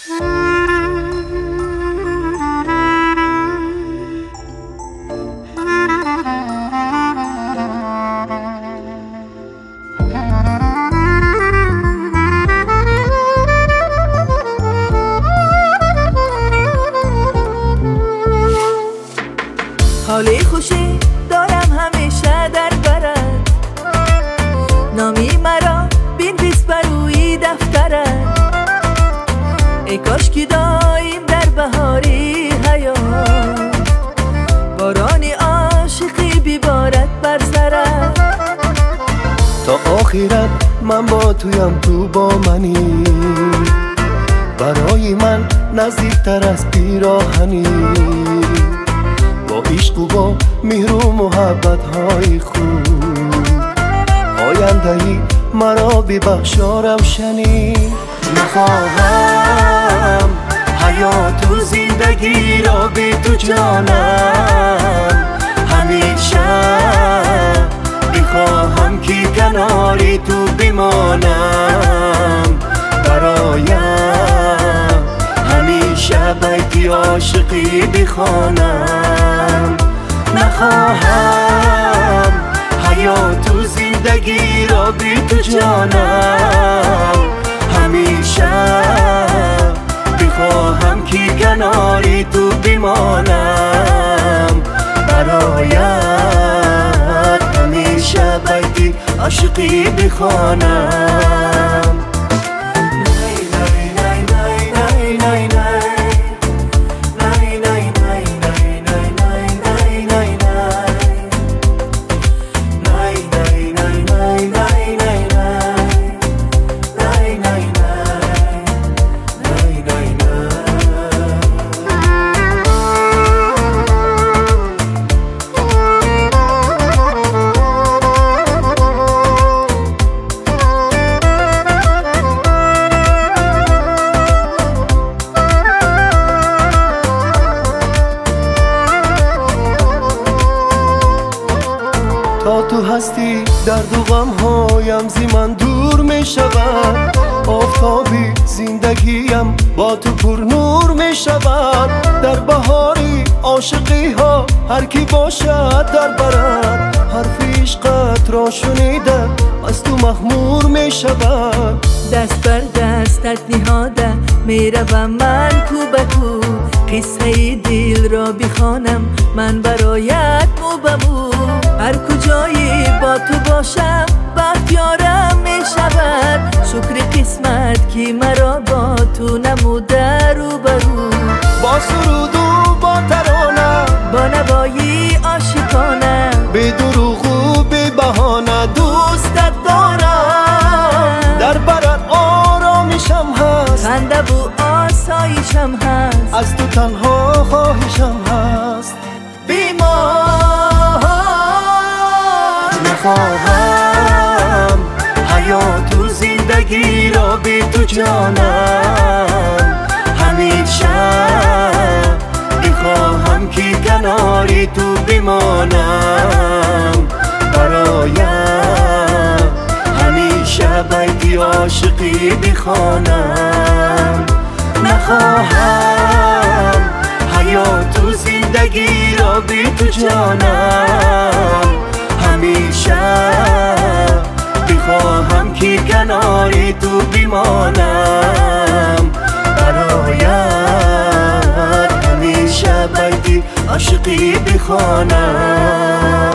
حالی خوشی دارم همیشه در برد، نامی مرا بین بیست بروی دفترد. ای کاش که دایم در بهاری حیات بارانی عاشقی بیبارد بر سرت. تا آخرت من با تویم، تو با منی، برای من نزدیکتر از پیراهنی. با عشق و با مهر و محبت های خوب آیندهی مرا ببخشا روشنی. نخواهم حیات و زندگی را بی تو جانم، همیشه بخواهم که کناری تو بمانم. برایم همیشه بیتی عاشقی بخوانم. نخواهم حیات و زندگی را بی تو جانم، همیشه بخواهم که کناری تو بمانم. برایت همیشه بیتی عاشقی بخوانم. تا تو هستی درد و غم هایم زی من دور می شود. آفتابی زندگیم با تو پر نور می شود. در بهاری عاشقی ها هر کی باشد در برد، حرف عشقت را شنیده از تو مخمور می شود. دست بر دستت نهاده می روم من کو به کو، قصه دل را بخوانم من برایت مو به مو. هر کجایی با تو باشم بختیارم می شود. شکر قسمت که مرا با تو نموده رو برو. با سرود و با ترانه، با نوایی عاشقانه، بی دروغ و بی بهانه دوستت دارم. در برت آرامشم هست، خنده و آسایشم هست، از تو تنها خواهشم هست. بیمار نخواهم حیات و زندگی را بی تو جانم، همیشه بخواهم که کناری تو بمانم. برایم همیشه بیتی عاشقی بخوانم. نخواهم حیات و زندگی را بی تو جانم، همیشه بخواهم که کناری تو بمانم. برایت همیشه بیتی عاشقی بخوانم.